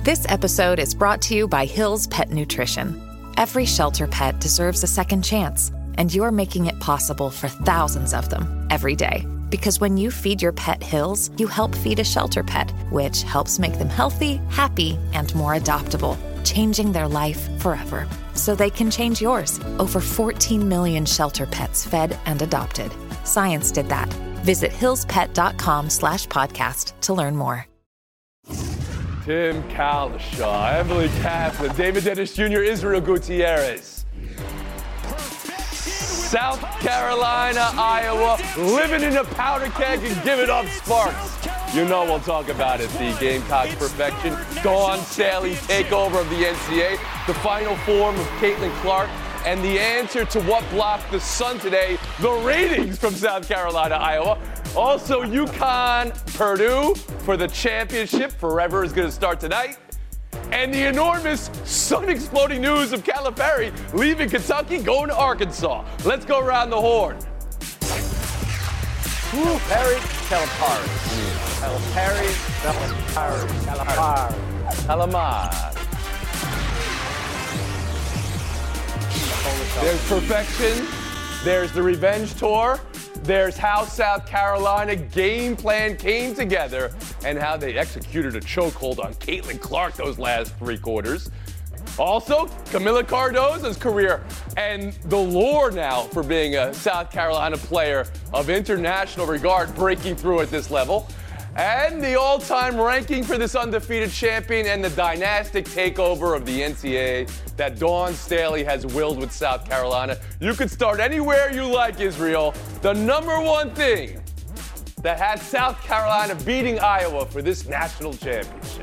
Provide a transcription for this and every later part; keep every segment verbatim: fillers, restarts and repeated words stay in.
This episode is brought to you by Hill's Pet Nutrition. Every shelter pet deserves a second chance, and you're making it possible for thousands of them every day. Because when you feed your pet Hill's, you help feed a shelter pet, which helps make them healthy, happy, and more adoptable, changing their life forever. So they can change yours. Over fourteen million shelter pets fed and adopted. Science did that. Visit hillspet.com slash podcast to learn more. Tim Kalishaw, Emily Kaplan, David Dennis Junior, Israel Gutierrez. South Carolina, Iowa, living in a powder keg and giving up sparks. You know we'll talk about it. The Gamecocks perfection, Dawn Staley takeover of the N C A A, the final form of Caitlin Clark, and the answer to what blocked the Sun today, the ratings from South Carolina, Iowa. Also, UConn, Purdue for the championship. Forever is going to start tonight. And the enormous sun-exploding news of Calipari leaving Kentucky, going to Arkansas. Let's go around the horn. Calipari, Calipari. Calipari, Calipari. Calipari. Calamar. There's perfection. There's the revenge tour. There's how South Carolina game plan came together and how they executed a chokehold on Caitlin Clark those last three quarters. Also, Camila Cardozo's career and the lore now for being a South Carolina player of international regard breaking through at this level. And the all-time ranking for this undefeated champion and the dynastic takeover of the N C A A that Dawn Staley has willed with South Carolina. You could start anywhere you like, Israel. The number one thing that had South Carolina beating Iowa for this national championship.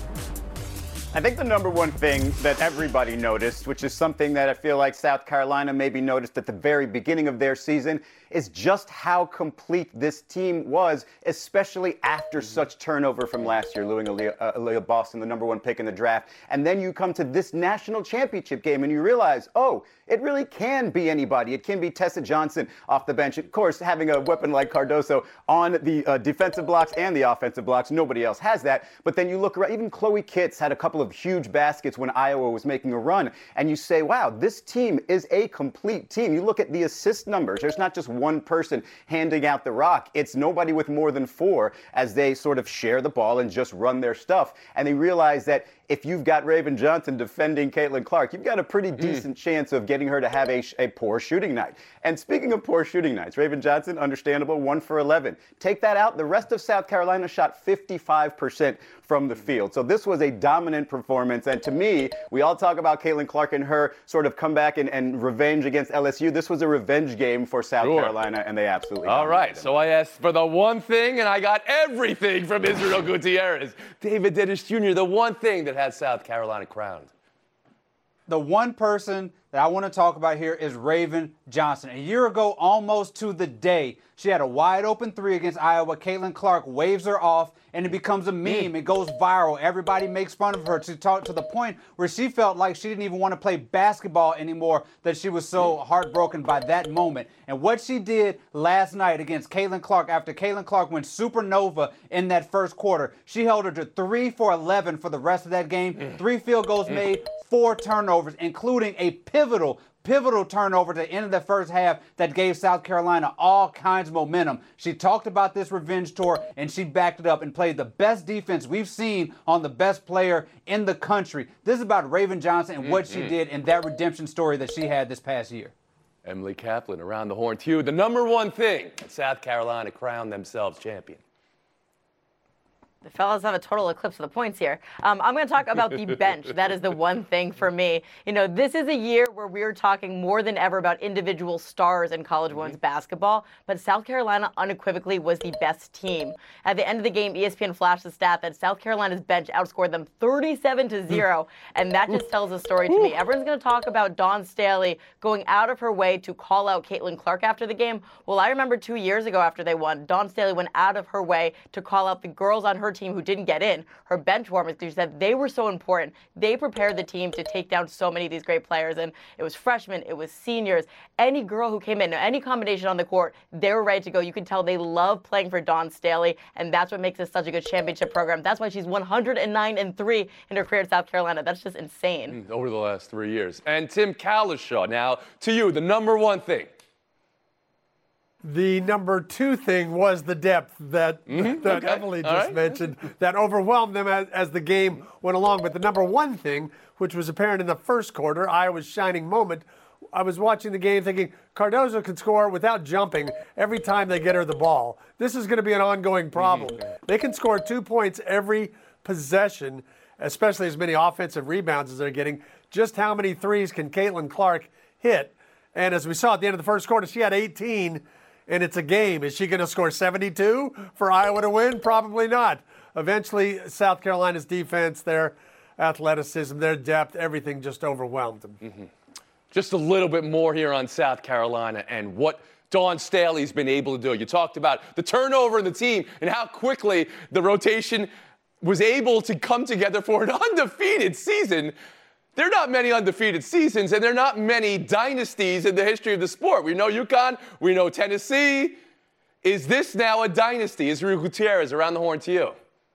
I think the number one thing that everybody noticed, which is something that I feel like South Carolina maybe noticed at the very beginning of their season, is just how complete this team was, especially after such turnover from last year, losing Aaliyah, uh, Aaliyah Boston, the number one pick in the draft. And then you come to this national championship game and you realize, oh, it really can be anybody. It can be Tessa Johnson off the bench. Of course, having a weapon like Cardozo on the uh, defensive blocks and the offensive blocks, nobody else has that. But then you look around, even Chloe Kitts had a couple of huge baskets when Iowa was making a run. And you say, wow, this team is a complete team. You look at the assist numbers. There's not just one person handing out the rock. It's nobody with more than four as they sort of share the ball and just run their stuff. And they realize that if you've got Raven Johnson defending Caitlin Clark, you've got a pretty decent mm. chance of getting her to have a, a poor shooting night. And speaking of poor shooting nights, Raven Johnson, understandable, one for eleven. Take that out. The rest of South Carolina shot fifty-five percent from the field. So this was a dominant performance. And to me, we all talk about Caitlin Clark and her sort of comeback and, and revenge against L S U. This was a revenge game for South sure. Carolina, and they absolutely All right, them. So I asked for the one thing, and I got everything from Israel Gutierrez. David Dennis Junior, the one thing that has South Carolina crowned. The one person that I want to talk about here is Raven Johnson. A year ago, almost to the day, she had a wide open three against Iowa. Caitlin Clark waves her off, and it becomes a meme. It goes viral. Everybody makes fun of her to talk to the point where she felt like she didn't even want to play basketball anymore, that she was so heartbroken by that moment. And what she did last night against Caitlin Clark, after Caitlin Clark went supernova in that first quarter, she held her to three for eleven for the rest of that game. Three field goals made, four turnovers, including a pivotal Pivotal turnover at the end of the first half that gave South Carolina all kinds of momentum. She talked about this revenge tour, and she backed it up and played the best defense we've seen on the best player in the country. This is about Raven Johnson and what mm-hmm. she did in that redemption story that she had this past year. Emily Kaplan around the horn, too. The number one thing that South Carolina crowned themselves champion. The fellas have a total eclipse of the points here. Um, I'm going to talk about the bench. That is the one thing for me. You know, this is a year where we're talking more than ever about individual stars in college women's mm-hmm. basketball, but South Carolina unequivocally was the best team. At the end of the game, E S P N flashed the stat that South Carolina's bench outscored them thirty-seven to zero, and that just tells a story to me. Everyone's going to talk about Dawn Staley going out of her way to call out Caitlin Clark after the game. Well, I remember two years ago after they won, Dawn Staley went out of her way to call out the girls on her team who didn't get in, her bench warmers, because she said they were so important. They prepared the team to take down so many of these great players. And, it was freshmen, it was seniors. Any girl who came in, any combination on the court, they were ready to go. You can tell they love playing for Dawn Staley, and that's what makes this such a good championship program. That's why she's one hundred nine and three in her career at South Carolina. That's just insane. Over the last three years. And Tim Cowlishaw, now to you, the number one thing. The number two thing was the depth that, Mm-hmm. that Okay. Emily All just right. mentioned that overwhelmed them as, as the game went along. But the number one thing, which was apparent in the first quarter, Iowa's shining moment, I was watching the game thinking Cardozo can score without jumping every time they get her the ball. This is going to be an ongoing problem. Mm-hmm. They can score two points every possession, especially as many offensive rebounds as they're getting. Just how many threes can Caitlin Clark hit? And as we saw at the end of the first quarter, she had eighteen. And it's a game. Is she going to score seventy-two for Iowa to win? Probably not. Eventually, South Carolina's defense, their athleticism, their depth, everything just overwhelmed them. Mm-hmm. Just a little bit more here on South Carolina and what Dawn Staley's been able to do. You talked about the turnover in the team and how quickly the rotation was able to come together for an undefeated season. There are not many undefeated seasons, and there are not many dynasties in the history of the sport. We know UConn. We know Tennessee. Is this now a dynasty? Israel Gutierrez, around the horn to you.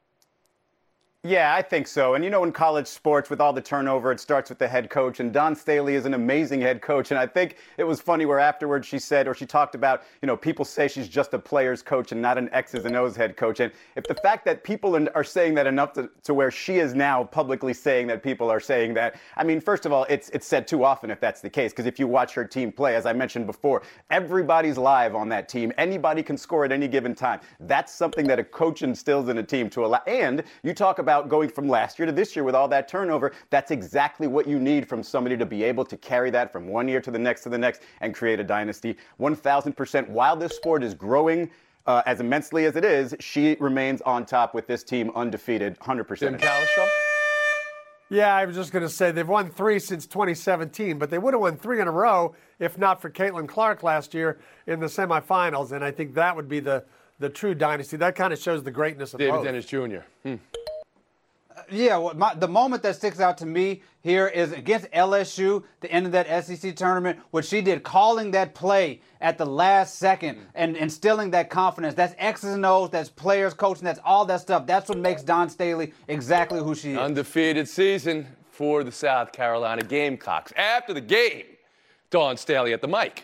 Yeah, I think so. And you know, in college sports, with all the turnover, it starts with the head coach. And Dawn Staley is an amazing head coach. And I think it was funny where afterwards she said, or she talked about, you know, people say she's just a player's coach and not an X's and O's head coach. And if the fact that people are saying that enough to, to where she is now publicly saying that people are saying that, I mean, first of all, it's it's said too often if that's the case. Because if you watch her team play, as I mentioned before, everybody's live on that team. Anybody can score at any given time. That's something that a coach instills in a team to allow. And you talk about going from last year to this year with all that turnover, that's exactly what you need from somebody to be able to carry that from one year to the next to the next and create a dynasty. one thousand percent. While this sport is growing uh, as immensely as it is, she remains on top with this team undefeated, one hundred percent. Tim Cowlishaw? Yeah, I was just going to say they've won three since twenty seventeen, but they would have won three in a row if not for Caitlin Clark last year in the semifinals, and I think that would be the, the true dynasty. That kind of shows the greatness of David both. Dennis Junior Hmm. Yeah, well, my, the moment that sticks out to me here is against L S U, the end of that S E C tournament, what she did, calling that play at the last second and instilling that confidence. That's X's and O's, that's players, coaching, that's all that stuff. That's what makes Dawn Staley exactly who she is. Undefeated season for the South Carolina Gamecocks. After the game, Dawn Staley at the mic.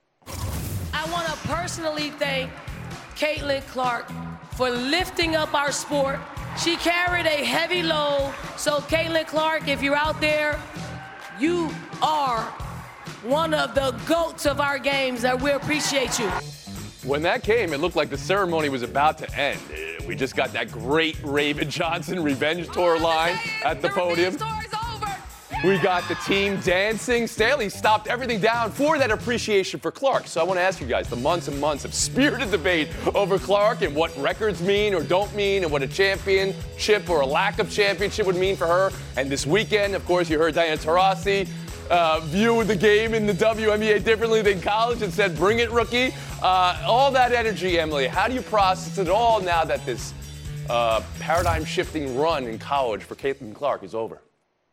I want to personally thank Caitlin Clark for lifting up our sport. She carried a heavy load. So, Caitlin Clark, if you're out there, you are one of the GOATs of our games, and we appreciate you. When that came, it looked like the ceremony was about to end. Uh, We just got that great Raven Johnson Revenge Tour line at the podium. We got the team dancing. Staley stopped everything down for that appreciation for Clark. So I want to ask you guys, the months and months of spirited debate over Clark and what records mean or don't mean and what a championship or a lack of championship would mean for her. And this weekend, of course, you heard Diana Taurasi uh, view the game in the W N B A differently than college and said, bring it, rookie. Uh, all that energy, Emily, how do you process it all now that this uh, paradigm-shifting run in college for Caitlin Clark is over?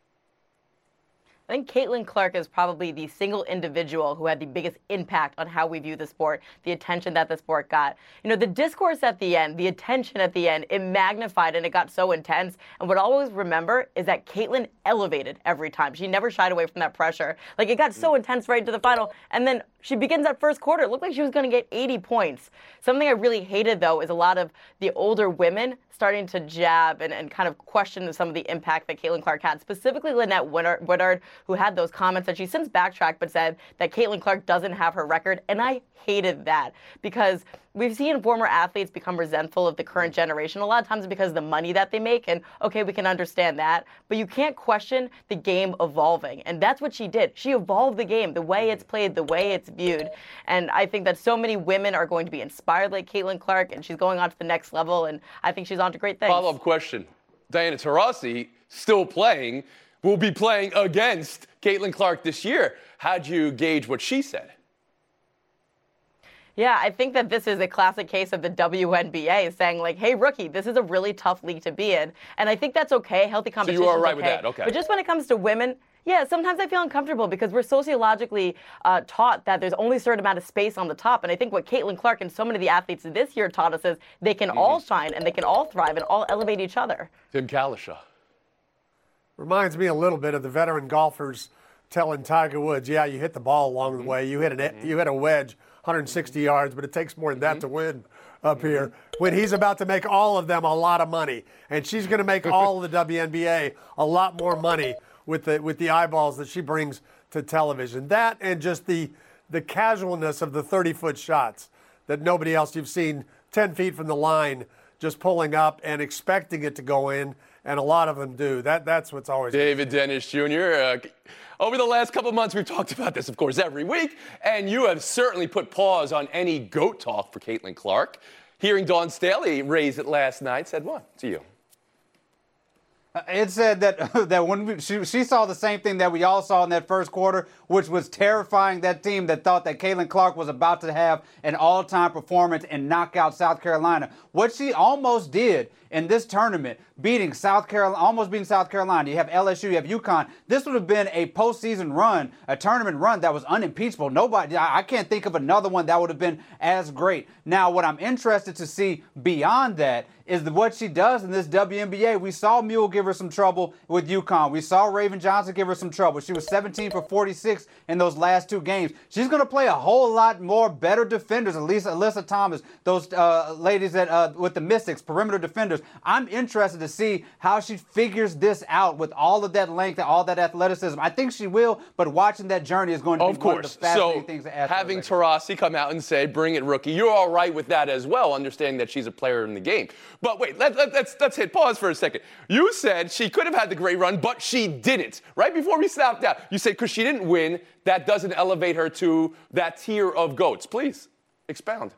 I think Caitlin Clark is probably the single individual who had the biggest impact on how we view the sport, the attention that the sport got. You know, the discourse at the end, the attention at the end, it magnified and it got so intense. And what I always remember is that Caitlin elevated every time. She never shied away from that pressure. Like, it got so intense right into the final. And then she begins that first quarter. It looked like she was going to get eighty points. Something I really hated, though, is a lot of the older women starting to jab and, and kind of question some of the impact that Caitlin Clark had, specifically Lynette Woodard, who had those comments that she since backtracked but said that Caitlin Clark doesn't have her record. And I hated that because we've seen former athletes become resentful of the current generation. A lot of times because of the money that they make. And okay, we can understand that. But you can't question the game evolving. And that's what she did. She evolved the game, the way it's played, the way it's viewed. And I think that so many women are going to be inspired like Caitlin Clark, and she's going on to the next level. And I think she's on to great things. Follow-up question. Diana Taurasi, still playing, will be playing against Caitlin Clark this year. How'd you gauge what she said? Yeah, I think that this is a classic case of the W N B A saying, like, hey, rookie, this is a really tough league to be in. And I think that's okay. Healthy competition. So you are right okay. with that. Okay. But just when it comes to women, Yeah, sometimes I feel uncomfortable because we're sociologically uh, taught that there's only a certain amount of space on the top. And I think what Caitlin Clark and so many of the athletes this year taught us is they can mm-hmm. all shine and they can all thrive and all elevate each other. Tim Kalishaw. Reminds me a little bit of the veteran golfers telling Tiger Woods, yeah, you hit the ball along the way. You hit, an, mm-hmm. you hit a wedge one hundred sixty yards, but it takes more than that mm-hmm. to win up here. When he's about to make all of them a lot of money. And she's going to make all of the W N B A a lot more money with the with the eyeballs that she brings to television. That and just the the casualness of the thirty-foot shots that nobody else you've seen ten feet from the line just pulling up and expecting it to go in, and a lot of them do. That That's what's always David Dennis Junior Uh, over the last couple of months, we've talked about this, of course, every week, and you have certainly put pause on any GOAT talk for Caitlin Clark. Hearing Dawn Staley raise it last night said what to you? It said that that when we, she, she saw the same thing that we all saw in that first quarter, which was terrifying that team that thought that Caitlin Clark was about to have an all-time performance and knock out South Carolina. What she almost did in this tournament, beating South Carolina, almost beating South Carolina. You have L S U, you have UConn. This would have been a postseason run, a tournament run that was unimpeachable. Nobody, I, I can't think of another one that would have been as great. Now, what I'm interested to see beyond that is the, what she does in this W N B A. We saw Mule give her some trouble with UConn. We saw Raven Johnson give her some trouble. She was seventeen for forty-six in those last two games. She's going to play a whole lot more better defenders, at least Alyssa Thomas, those uh, ladies that uh, with the Mystics, perimeter defenders. I'm interested to see how she figures this out with all of that length and all that athleticism. I think she will, but watching that journey is going to of be one of the fascinating so things to ask. Having Taurasi come out and say, bring it, rookie, you're all right with that as well, understanding that she's a player in the game. But wait, let, let, let's, let's hit pause for a second. You said she could have had the great run, but she didn't. Right before we stopped out, you said because she didn't win, that doesn't elevate her to that tier of GOATs. Please, expound.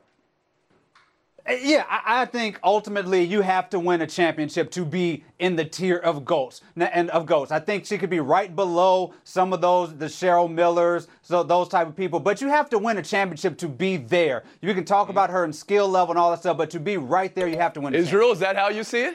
Yeah, I, I think ultimately you have to win a championship to be in the tier of GOATs. And of GOATs, I think she could be right below some of those, the Cheryl Millers, so those type of people. But you have to win a championship to be there. You can talk about her in skill level and all that stuff, but to be right there, you have to win. A Israel, is that how you see it?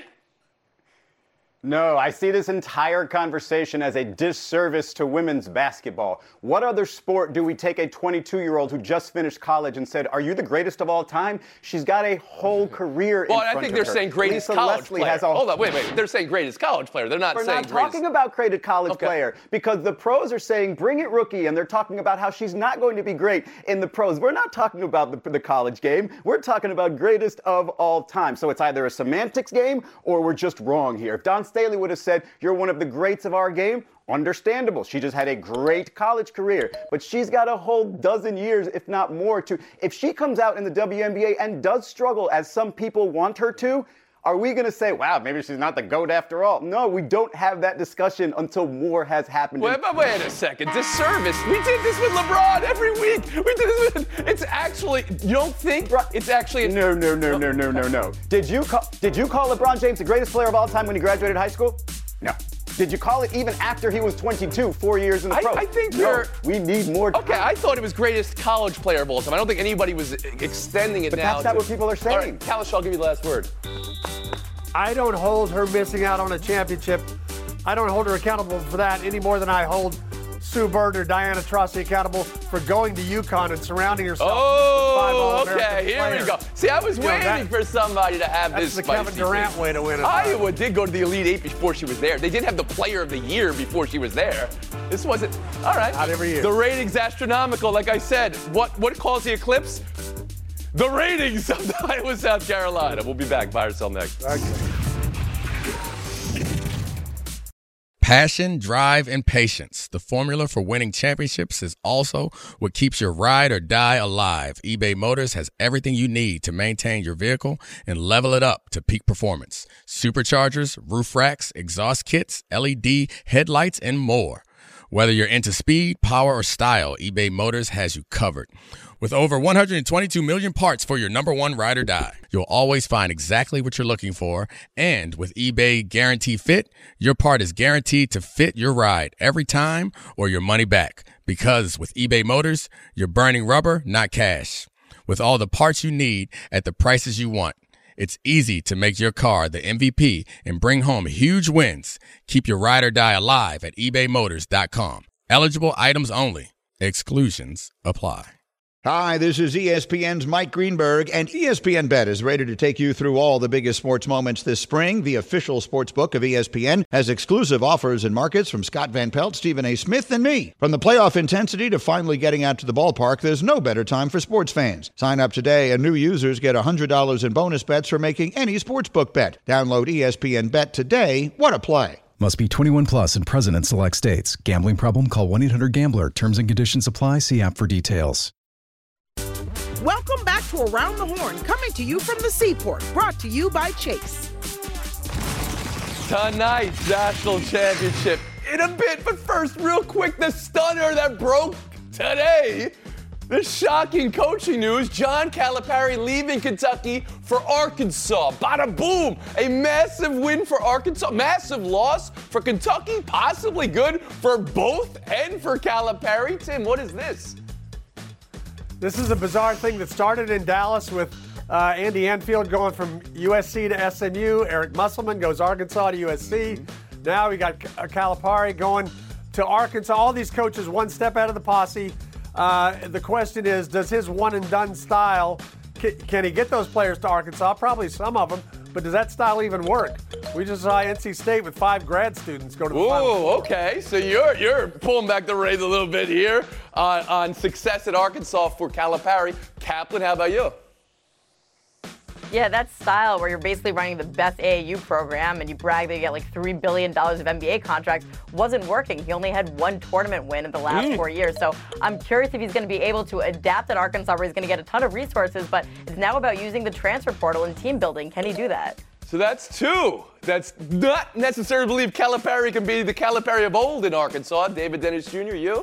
No, I see this entire conversation as a disservice to women's basketball. What other sport do we take a twenty-two-year-old who just finished college and said, are you the greatest of all time? She's got a whole career well, in front of her. Well, I think they're saying greatest Lisa college Leslie player. Has a Hold on, wait, wait. They're saying greatest college player. They're not We're saying not greatest. talking about greatest college okay. player because the pros are saying bring it rookie, and they're talking about how she's not going to be great in the pros. We're not talking about the, the college game. We're talking about greatest of all time. So it's either a semantics game or we're just wrong here. If Dawn Staley would have said you're one of the greats of our game, understandable. She just had a great college career, but she's got a whole dozen years, if not more, to. If she comes out in the W N B A and does struggle as some people want her to, are we going to say, wow, maybe she's not the GOAT after all? No, we don't have that discussion until more has happened. Wait, but wait a second. Disservice. We did this with LeBron every week. We did this with. It's actually. You don't think it's actually. A, no, no, no, no, no, no, no. Did you call? Did you call LeBron James the greatest player of all time when he graduated high school? No. Did you call it even after he was twenty-two, four years in the pros? I, I think no, you're. We need more time. Okay, I thought it was greatest college player of all time. I don't think anybody was extending it but now. But that's not to, what people are saying. All right, Kalish, I'll give you the last word. I don't hold her missing out on a championship. I don't hold her accountable for that any more than I hold Sue Bird or Diana Taurasi accountable for going to UConn and surrounding herself oh, with five All-American okay, here players. we go. See, I was you waiting know, that, for somebody to have that's this. That's the Kevin Durant thing. way to win it. Iowa did go to the Elite Eight before she was there. They did have the Player of the Year before she was there. This wasn't. All right. Not every year. The ratings astronomical. Like I said, what what caused the eclipse? The ratings of Iowa, South Carolina. We'll be back. Buy or sell next. Okay. Passion, drive, and patience. The formula for winning championships is also what keeps your ride or die alive. eBay Motors has everything you need to maintain your vehicle and level it up to peak performance. Superchargers, roof racks, exhaust kits, L E D headlights, and more. Whether you're into speed, power, or style, eBay Motors has you covered. With over one hundred twenty-two million parts for your number one ride or die, you'll always find exactly what you're looking for. And with eBay Guarantee Fit, your part is guaranteed to fit your ride every time or your money back. Because with eBay Motors, you're burning rubber, not cash. With all the parts you need at the prices you want, It's easy to make your car the M V P and bring home huge wins. Keep your ride or die alive at ebay motors dot com. Eligible items only. Exclusions apply. Hi, this is E S P N's Mike Greenberg, and E S P N Bet is ready to take you through all the biggest sports moments this spring. The official sports book of E S P N has exclusive offers and markets from Scott Van Pelt, Stephen A. Smith, and me. From the playoff intensity to finally getting out to the ballpark, there's no better time for sports fans. Sign up today, and new users get one hundred dollars in bonus bets for making any sportsbook bet. Download E S P N Bet today. What a play. Must be twenty-one plus and present in select states. Gambling problem? Call one eight hundred gambler. Terms and conditions apply. See app for details. Welcome back to Around the Horn, coming to you from the Seaport, brought to you by Chase. Tonight's national championship in a bit, but first, real quick, the stunner that broke today. The shocking coaching news, John Calipari leaving Kentucky for Arkansas. Bada boom, a massive win for Arkansas, massive loss for Kentucky, possibly good for both and for Calipari. Tim, what is this? This is a bizarre thing that started in Dallas with uh, Andy Enfield going from U S C to S M U. Eric Musselman goes Arkansas to U S C. Now we got Calipari going to Arkansas. All these coaches one step out of the posse. Uh, the question is, does his one-and-done style, can, can he get those players to Arkansas? Probably some of them, but does that style even work? We just saw N C State with five grad students go to the final. Ooh, okay. So you're you're pulling back the reins a little bit here on, on success at Arkansas for Calipari. Kaplan, how about you? Yeah, that style where you're basically running the best A A U program and you brag that you get like three billion dollars of N B A contracts wasn't working. He only had one tournament win in the last mm. four years. So I'm curious if he's going to be able to adapt at Arkansas where he's going to get a ton of resources, but it's now about using the transfer portal and team building. Can he do that? So that's two. That's not necessarily believe Calipari can be the Calipari of old in Arkansas. David Dennis Junior, you?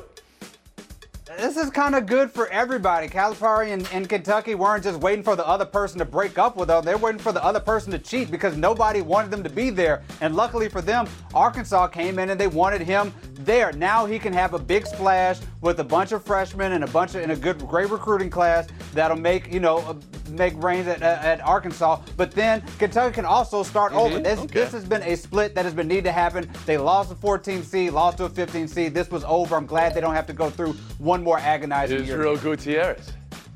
This is kind of good for everybody. Calipari and, and Kentucky weren't just waiting for the other person to break up with them. They're waiting for the other person to cheat because nobody wanted them to be there. And luckily for them, Arkansas came in and they wanted him there. Now he can have a big splash with a bunch of freshmen and a bunch of in a good, great recruiting class that'll make you know make reigns at, at Arkansas. But then Kentucky can also start mm-hmm. over. This, okay. this has been a split that has been needed to happen. They lost a fourteen seed, lost to a fifteen seed. This was over. I'm glad they don't have to go through one more agonizing year. Israel Gutierrez.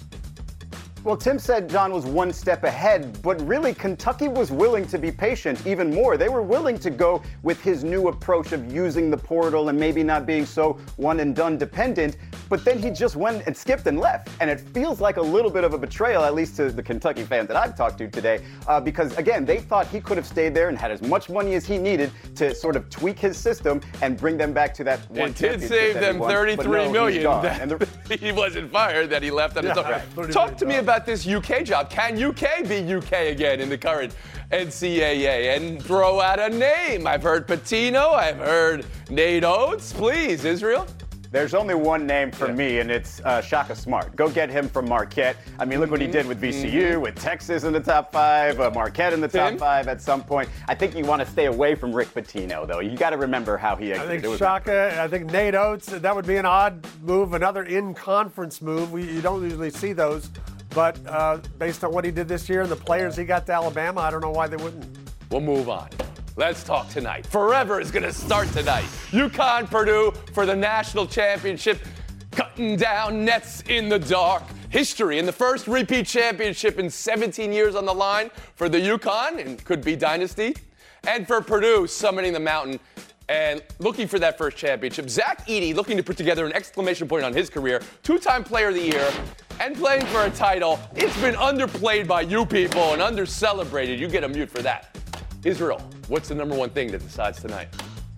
Well, Tim said John was one step ahead, but really Kentucky was willing to be patient even more. They were willing to go with his new approach of using the portal and maybe not being so one and done dependent, but then he just went and skipped and left. And it feels like a little bit of a betrayal, at least to the Kentucky fans that I've talked to today, uh, because again, they thought he could have stayed there and had as much money as he needed to sort of tweak his system and bring them back to that one It did championship save that them he won. thirty-three no, million. That, and the, he wasn't fired, that he left on his Yeah, own. right. Talk to me about this U K job. Can U K be U K again in the current N C A A? And throw out a name. I've heard Pitino. I've heard Nate Oates. Please, Israel. There's only one name for yeah. me, and it's uh, Shaka Smart. Go get him from Marquette. I mean, look mm-hmm. what he did with V C U, mm-hmm. with Texas in the top five, uh, Marquette in the top Tim? five at some point. I think you want to stay away from Rick Pitino, though. You got to remember how he exited. I think Shaka, I think Nate Oates, that would be an odd move, another in-conference move. We, you don't usually see those. But uh, based on what he did this year and the players he got to Alabama, I don't know why they wouldn't. We'll move on. Let's talk tonight. Forever is going to start tonight. UConn, Purdue for the national championship. Cutting down nets in the dark. History in the first repeat championship in seventeen years on the line for the UConn and could be dynasty. And for Purdue, summiting the mountain and looking for that first championship. Zach Edey looking to put together an exclamation point on his career. Two-time player of the year and playing for a title. It's been underplayed by you people and under-celebrated. You get a mute for that. Israel, what's the number one thing that decides tonight?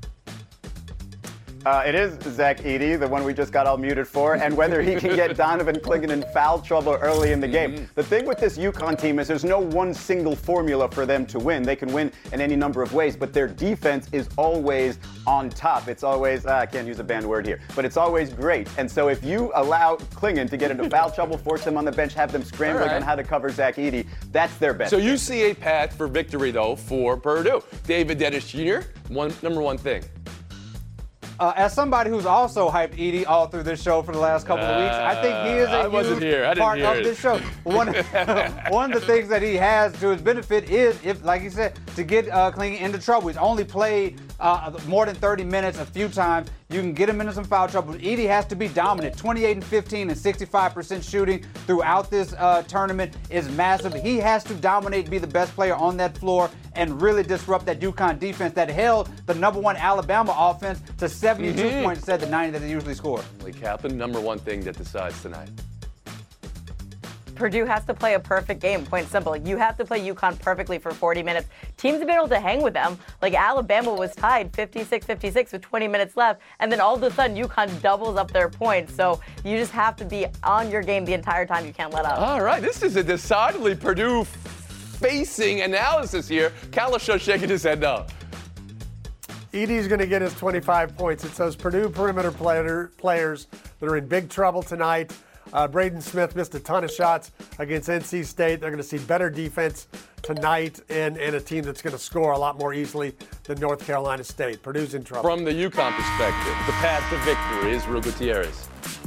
Uh, it is Zach Edey, the one we just got all muted for, and whether he can get Donovan Clingan in foul trouble early in the game. Mm-hmm. The thing with this UConn team is there's no one single formula for them to win. They can win in any number of ways, but their defense is always on top. It's always, uh, I can't use a banned word here, but it's always great. And so if you allow Clingan to get into foul trouble, force him on the bench, have them scrambling right. on how to cover Zach Edey, that's their best. So you see a path for victory, though, for Purdue. David Dennis Junior, one, number one thing. Uh, as somebody who's also hyped Edey all through this show for the last couple of weeks, I think he is a I wasn't huge here. I didn't part hear of it. this show. One, one of the things that he has to his benefit is, if, like he said, to get uh, Clingan into trouble. He's only played uh, more than thirty minutes a few times. You can get him into some foul trouble. Edey has to be dominant. twenty-eight and fifteen and sixty-five percent shooting throughout this uh, tournament is massive. He has to dominate, be the best player on that floor, and really disrupt that UConn defense that held the number one Alabama offense to seventy-two Mm-hmm. points instead of the ninety that they usually score. Lee Kaplan, number one thing that decides tonight. Purdue has to play a perfect game, point simple. You have to play UConn perfectly for forty minutes. Teams have been able to hang with them. Like Alabama was tied fifty-six fifty-six with twenty minutes left, and then all of a sudden UConn doubles up their points. So you just have to be on your game the entire time. You can't let up. All right, this is a decidedly Purdue facing analysis here. Kalisha shaking his head no. Edey's going to get his twenty-five points. It's those Purdue perimeter player, players that are in big trouble tonight. Uh, Braden Smith missed a ton of shots against N C State. They're going to see better defense tonight and, and a team that's going to score a lot more easily than North Carolina State. Purdue's in trouble. From the UConn perspective, the path to victory is Israel Gutierrez.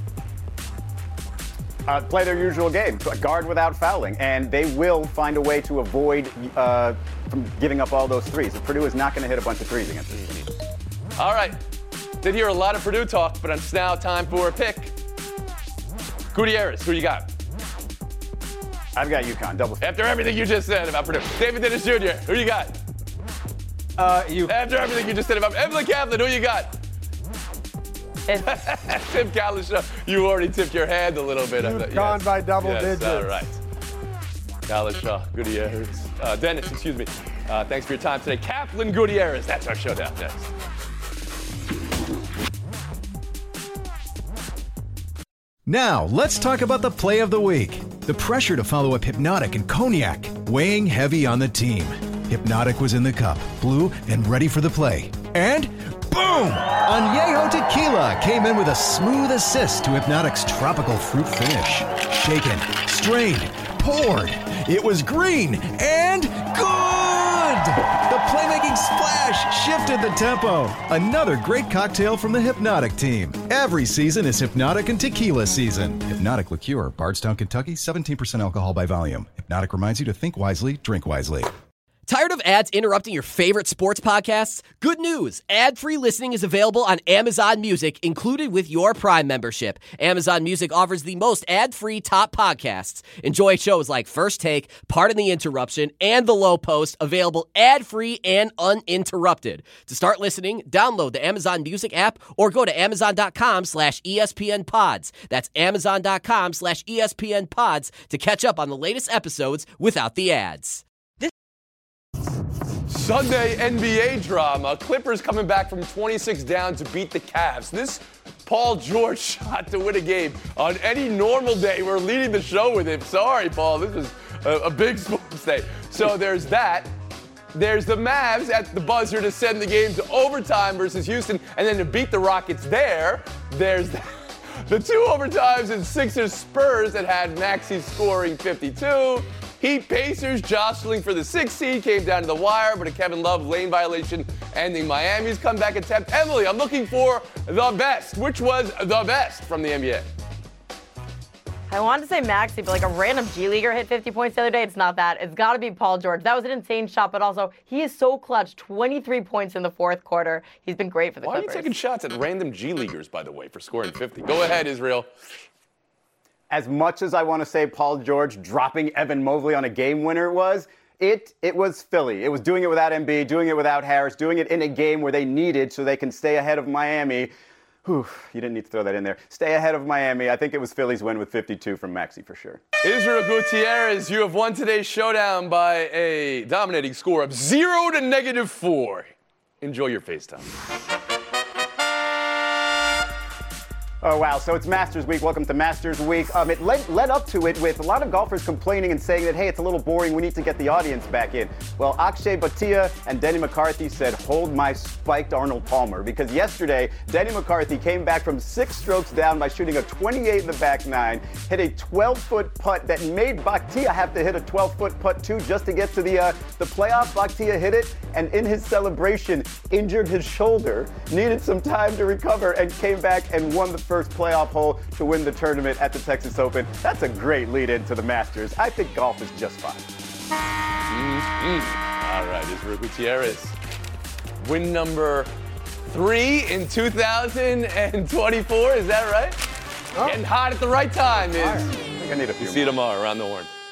Uh, play their usual game, guard without fouling, and they will find a way to avoid uh, from giving up all those threes. Purdue is not going to hit a bunch of threes against this team. All right, did hear a lot of Purdue talk, but it's now time for a pick. Gutierrez, who you got? I've got UConn, double. After everything you just said about Purdue. David Dennis Junior, who you got? Uh, you. After everything you just said about Evelyn Kaplan, who you got? Tim Kalisha, you already tipped your hand a little bit. You've gone by double yes, digits. All right. Kalisha, Gutierrez, uh, Dennis, excuse me. Uh, thanks for your time today. Kaplan, Gutierrez, that's our showdown next. Now, let's talk about the play of the week. The pressure to follow up Hypnotic and Cognac, weighing heavy on the team. Hypnotic was in the cup, blue, and ready for the play. And boom! Añejo Tequila came in with a smooth assist to Hypnotic's tropical fruit finish. Shaken, strained, poured. It was green and good! The playmaking splash shifted the tempo. Another great cocktail from the Hypnotic team. Every season is Hypnotic and Tequila season. Hypnotic Liqueur, Bardstown, Kentucky, seventeen percent alcohol by volume. Hypnotic reminds you to think wisely, drink wisely. Tired of ads interrupting your favorite sports podcasts? Good news! Ad-free listening is available on Amazon Music, included with your Prime membership. Amazon Music offers the most ad-free top podcasts. Enjoy shows like First Take, Pardon the Interruption, and The Low Post, available ad-free and uninterrupted. To start listening, download the Amazon Music app or go to amazon.com slash ESPN pods. That's amazon.com slash ESPN pods to catch up on the latest episodes without the ads. Sunday N B A drama. Clippers coming back from twenty-six down to beat the Cavs. This Paul George shot to win a game. On any normal day, we're leading the show with him. Sorry, Paul. This was a, a big sports day. So there's that. There's the Mavs at the buzzer to send the game to overtime versus Houston, and then to beat the Rockets there. There's the, the two overtimes in Sixers Spurs that had Maxey scoring fifty-two. Heat Pacers jostling for the sixth seed, came down to the wire, but a Kevin Love lane violation ending Miami's comeback attempt. Emily, I'm looking for the best. Which was the best from the N B A? I wanted to say Maxey, but like a random G Leaguer hit fifty points the other day. It's not that. It's got to be Paul George. That was an insane shot, but also he is so clutch. twenty-three points in the fourth quarter. He's been great for the Why Clippers. are you taking shots at random G Leaguers, by the way, for scoring fifty? Go ahead, Israel. As much as I want to say Paul George dropping Evan Mobley on a game winner was, it it was Philly. It was doing it without Embiid, doing it without Harris, doing it in a game where they needed so they can stay ahead of Miami. Whew, you didn't need to throw that in there. Stay ahead of Miami. I think it was Philly's win with fifty-two from Maxey for sure. Israel Gutierrez, you have won today's showdown by a dominating score of zero to negative four. Enjoy your FaceTime. Oh, wow. So it's Masters Week. Welcome to Masters Week. Um, it led, led up to it with a lot of golfers complaining and saying that, hey, it's a little boring. We need to get the audience back in. Well, Akshay Bhatia and Denny McCarthy said, hold my spiked Arnold Palmer. Because yesterday, Denny McCarthy came back from six strokes down by shooting a twenty-eight in the back nine, hit a twelve-foot putt that made Bhatia have to hit a twelve-foot putt, too, just to get to the, uh, the playoff. Bhatia hit it, and in his celebration, injured his shoulder, needed some time to recover, and came back and won the first playoff hole to win the tournament at the Texas Open. That's a great lead into the Masters. I think golf is just fine. Mm-hmm. All right, Israel Gutierrez. Win number three in two thousand twenty-four, is that right? Oh. Getting hot at the right time. Is. I think I need a few See you tomorrow around the horn.